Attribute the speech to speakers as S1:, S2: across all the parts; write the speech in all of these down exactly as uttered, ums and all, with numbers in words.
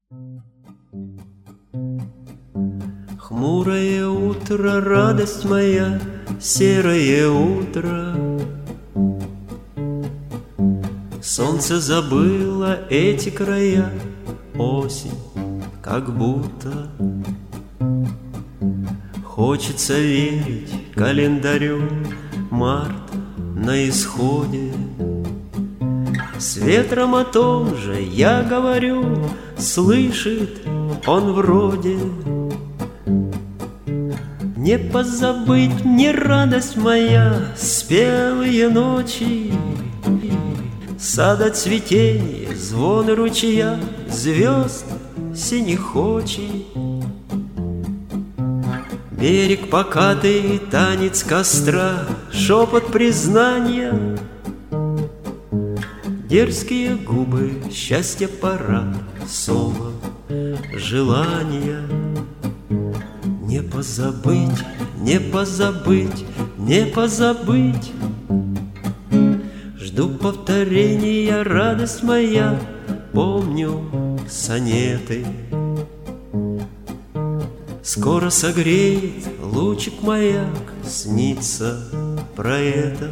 S1: Хмурое утро, радость моя, серое утро. Солнце забыло эти края, осень как будто. Хочется верить календарю, март на исходе. С ветром о том же я говорю, слышит он вроде. Не позабыть мне, радость моя, спелые ночи, сада цветение, звон ручья, звезд синих очей. Берег покатый, танец костра, шепот признания, дерзкие губы, счастья пора, соло желания. Не позабыть, не позабыть, не позабыть. Жду повторения, радость моя, помню сонеты. Скоро согреет лучик маяк, снится про это.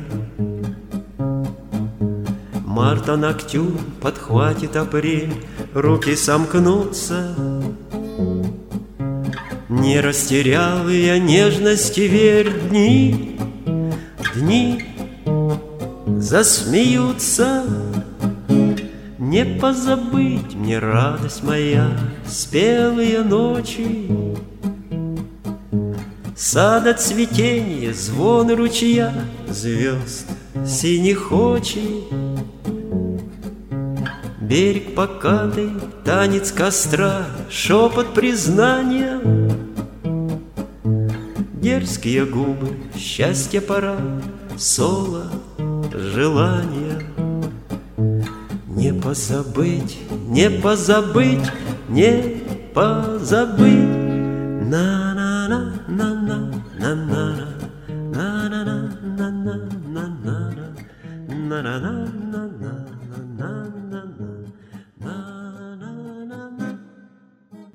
S1: Марта ноктюрн подхватит апрель, руки сомкнутся. Не растерял я нежности, верь, дни, дни засмеются. Не позабыть мне, радость моя, спелые ночи, сада цветение, звон ручья, звезд синих очей. Берег покатый, танец костра, шепот признания, дерзкие губы, счастья пора, соло желания. Не позабыть, не позабыть, не позабыть. На-на-на-на-на-на-на-на-на-на-на-на-на-на-на-на.